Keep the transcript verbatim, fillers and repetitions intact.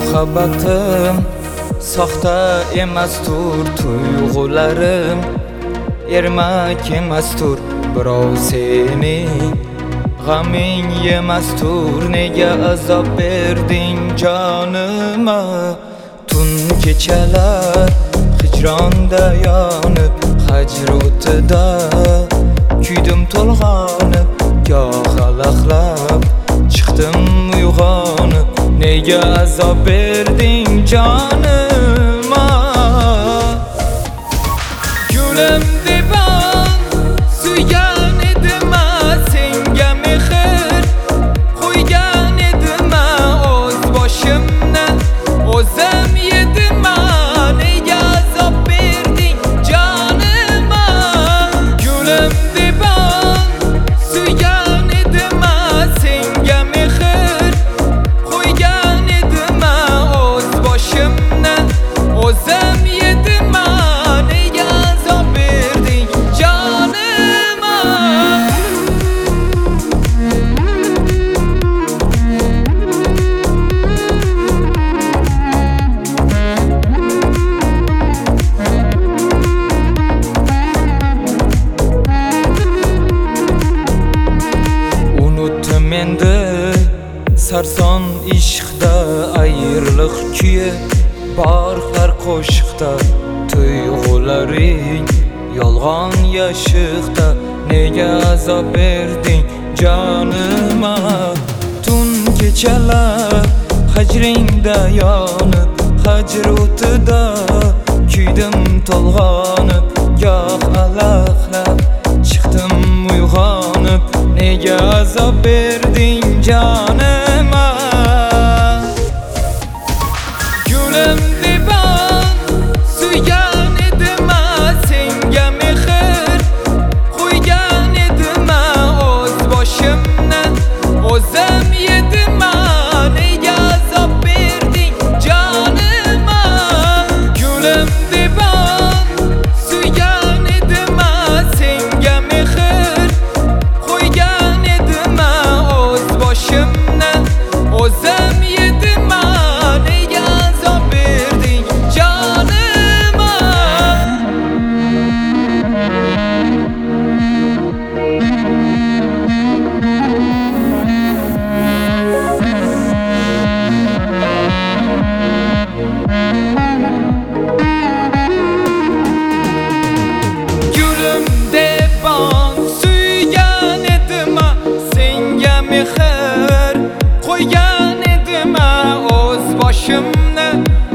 Muhabbatim soxta emastur, tuyg'ularim ermak emastur. Birov sening g'aming yemastur. Nega azob berding jonima? Tun kechalar hijronda yonib, hajr o'tida kuydim to'lg'onib, goh alaqlab chiqdim uyg'onib. Nega azob berding jonima? Gulim deban suygan edim, senga mehr qo'ygan edim. O'z boshimni o'zim yedim. Nega azob berding jonima? Gulim deban suygan edim, senga mehr qo'ygan edim. O'z boshimni o'zim yedim. Nega azob berding jonima? Unutdim endi sarson ishqda ayriliq kuyi, bor har qo'shiqda tuyg'ularing yolg'on yashiqda. Nega azob berding jonima? Tun kechalar hajringda yonib, hajr o'tida kuydim to'lg'onib, goh alaqlab chiqdim uyg'onib. Nega azob berding jonima? Gulim deban suygan edim, senga mehr qo'ygan edim. O'z boshimni o'zim yedim. Nega azob berding jonima? Gulim deban suygan edim, senga mehr qo'ygan edim. O'z boshimni o'zim yedim. Nega azob berding jonima? Gulim deban suygan edim, senga mehr qo'ygan edim. O'z boshimni